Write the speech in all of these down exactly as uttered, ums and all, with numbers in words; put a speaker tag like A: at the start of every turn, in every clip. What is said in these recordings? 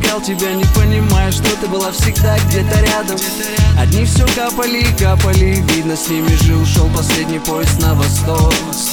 A: искал тебя, не понимая, что ты была всегда где-то рядом. Одни все капали и капали, видно, с ними же ушел последний поезд на восток.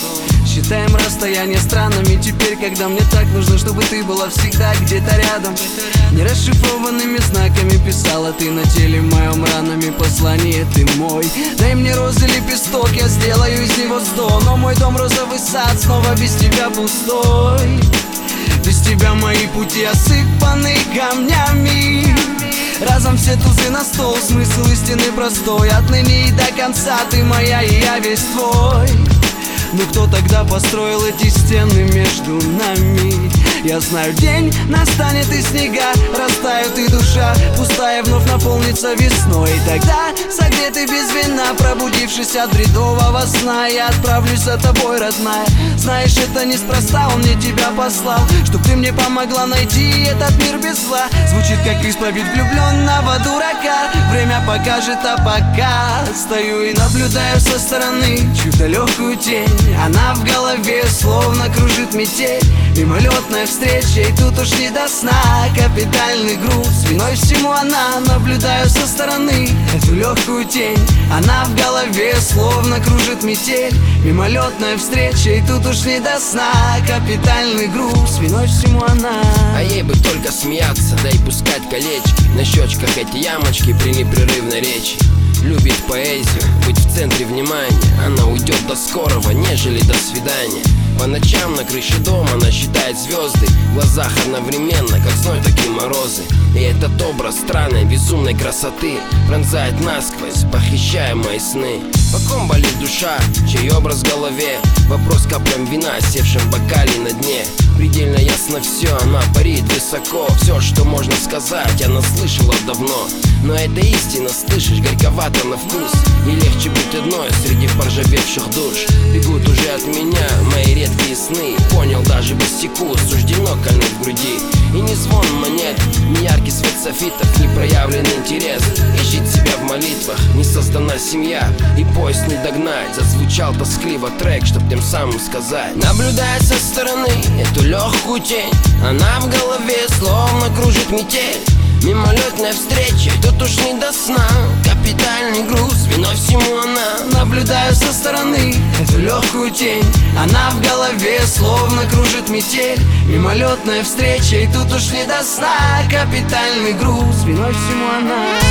A: Считаем расстояние странными теперь, когда мне так нужно, чтобы ты была всегда где-то рядом. Нерасшифрованными знаками писала ты на теле моем ранами послание ты мой. Дай мне розы, лепесток, я сделаю из него сто. Но мой дом розовый сад снова без тебя пустой. Без тебя мои пути осыпаны камнями. Разом все тузы на стол, смысл истины простой. Отныне и до конца ты моя, и я весь твой. Ну кто тогда построил эти стены между нами? Я знаю, день настанет и снега растают, и душа пустая вновь наполнится весной. И тогда, согретый без вина, пробудившись от бредового сна, я отправлюсь за тобой, родная. Знаешь, это неспроста, он мне тебя послал, чтоб ты мне помогла найти этот мир без зла. Звучит как исповедь влюбленного дурака. Время покажет, а пока стою и наблюдаю со стороны чью-то легкую тень. Она в голове словно кружит метель. Мимолетная встреча, и тут уж не до сна. Капитальный груз, виной всему она. Наблюдаю со стороны эту легкую тень. Она в голове словно кружит метель. Мимолетная встреча, и тут уж не до сна. Капитальный груз, виной всему она.
B: А ей бы только смеяться, да и пускать колечки на щечках эти ямочки при непрерывной речи. Любит поэзию, быть в центре внимания. Она уйдет до скорого, нежели до свидания. По ночам на крыше дома она считает звезды. В глазах одновременно, как зной, так и морозы. И этот образ странной, безумной красоты пронзает насквозь, похищая мои сны. По ком болит душа, чей образ в голове? Вопрос каплям вина, севшим в бокале на дне. Предельно ясно все, она парит высоко. Все, что можно сказать, она слышала давно. Но это истина, слышишь, горьковато на вкус. И легче быть одной среди поржавевших душ. Бегут уже от меня мои редкие сны. Понял, даже босику суждено кольнуть в груди. И не звон монет, не яркий свет софитов, не проявленный интерес. Ищет себя в молитвах, не создана семья, и поезд не догнать. Зазвучал тоскливо трек, чтоб тем самым сказать: наблюдая со стороны эту легкую тень, она в голове словно кружит метель. Мимолетная встреча, тут уж не до сна. Капитальный груз, виной всему она. Наблюдаю со стороны эту легкую тень. Она в голове словно кружит метель. Мимолетная встреча, и тут уж не до сна. Капитальный груз, виной всему она.